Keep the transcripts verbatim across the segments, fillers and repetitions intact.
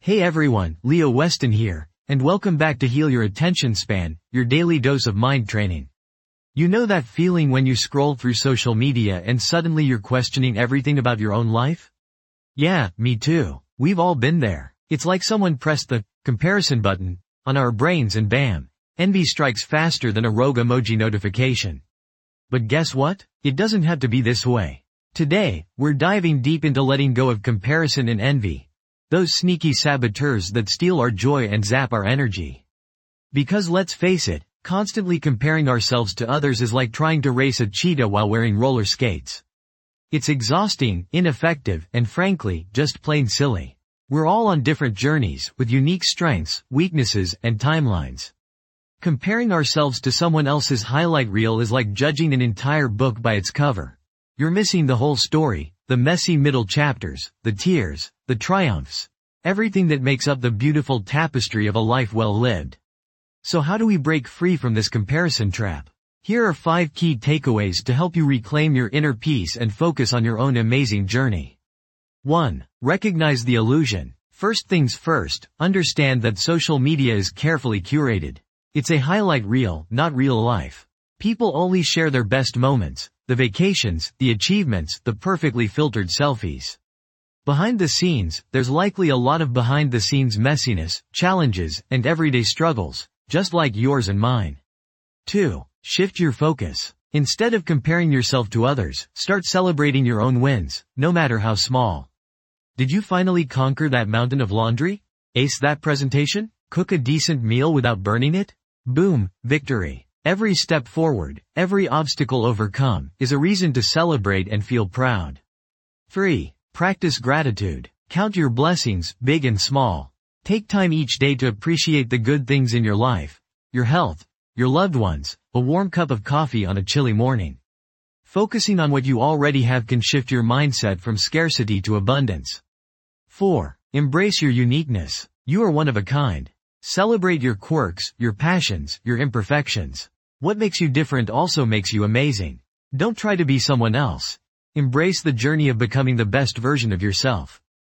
Hey everyone, Leo Weston here, and welcome back to Heal Your Attention Span, your daily dose of mind training. You know that feeling when you scroll through social media and suddenly you're questioning everything about your own life? Yeah, me too. We've all been there. It's like someone pressed the comparison button on our brains and bam, envy strikes faster than a rogue emoji notification. But guess what? It doesn't have to be this way. Today, we're diving deep into letting go of comparison and envy. Those sneaky saboteurs that steal our joy and zap our energy. Because let's face it, constantly comparing ourselves to others is like trying to race a cheetah while wearing roller skates. It's exhausting, ineffective, and frankly, just plain silly. We're all on different journeys, with unique strengths, weaknesses, and timelines. Comparing ourselves to someone else's highlight reel is like judging an entire book by its cover. You're missing the whole story, the messy middle chapters, the tears, the triumphs, everything that makes up the beautiful tapestry of a life well lived. So how do we break free from this comparison trap? Here are five key takeaways to help you reclaim your inner peace and focus on your own amazing journey. one. Recognize the illusion. First things first, understand that social media is carefully curated. It's a highlight reel, not real life. People only share their best moments, the vacations, the achievements, the perfectly filtered selfies. Behind the scenes, there's likely a lot of behind-the-scenes messiness, challenges, and everyday struggles, just like yours and mine. two. Shift your focus. Instead of comparing yourself to others, start celebrating your own wins, no matter how small. Did you finally conquer that mountain of laundry? Ace that presentation? Cook a decent meal without burning it? Boom, victory. Every step forward, every obstacle overcome, is a reason to celebrate and feel proud. three. Practice gratitude. Count your blessings, big and small. Take time each day to appreciate the good things in your life, your health, your loved ones, a warm cup of coffee on a chilly morning. Focusing on what you already have can shift your mindset from scarcity to abundance. four. Embrace your uniqueness. You are one of a kind. Celebrate your quirks, your passions, your imperfections. What makes you different also makes you amazing. Don't try to be someone else. Embrace the journey of becoming the best version of yourself.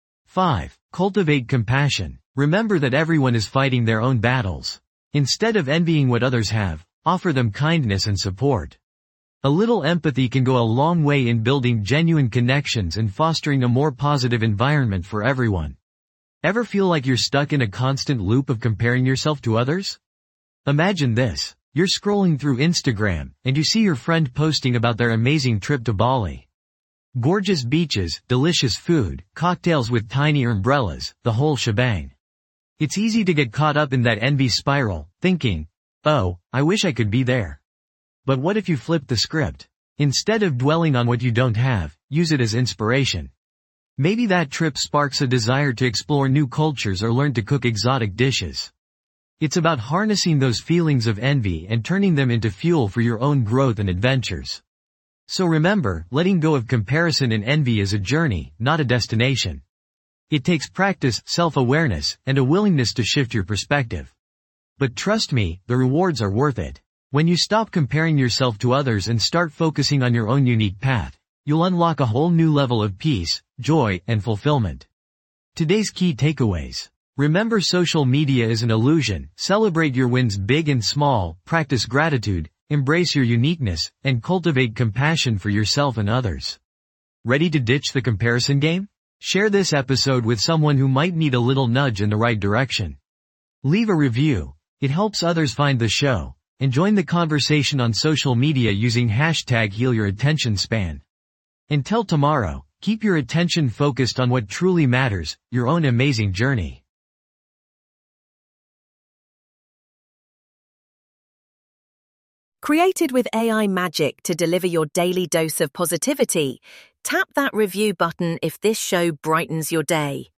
five. Cultivate compassion. Remember that everyone is fighting their own battles. Instead of envying what others have, offer them kindness and support. A little empathy can go a long way in building genuine connections and fostering a more positive environment for everyone. Ever feel like you're stuck in a constant loop of comparing yourself to others? Imagine this. You're scrolling through Instagram, and you see your friend posting about their amazing trip to Bali. Gorgeous beaches, delicious food, cocktails with tiny umbrellas, the whole shebang. It's easy to get caught up in that envy spiral, thinking, oh, I wish I could be there. But what if you flip the script? Instead of dwelling on what you don't have, use it as inspiration. Maybe that trip sparks a desire to explore new cultures or learn to cook exotic dishes. It's about harnessing those feelings of envy and turning them into fuel for your own growth and adventures. So remember, letting go of comparison and envy is a journey, not a destination. It takes practice, self-awareness, and a willingness to shift your perspective. But trust me, the rewards are worth it. When you stop comparing yourself to others and start focusing on your own unique path, you'll unlock a whole new level of peace, joy, and fulfillment. Today's key takeaways. Remember, social media is an illusion. Celebrate your wins big and small, practice gratitude, embrace your uniqueness, and cultivate compassion for yourself and others. Ready to ditch the comparison game? Share this episode with someone who might need a little nudge in the right direction. Leave a review. It helps others find the show. And join the conversation on social media using hashtag Heal Your Attention Span. Until tomorrow, keep your attention focused on what truly matters, your own amazing journey. Created with A I magic to deliver your daily dose of positivity, tap that review button if this show brightens your day.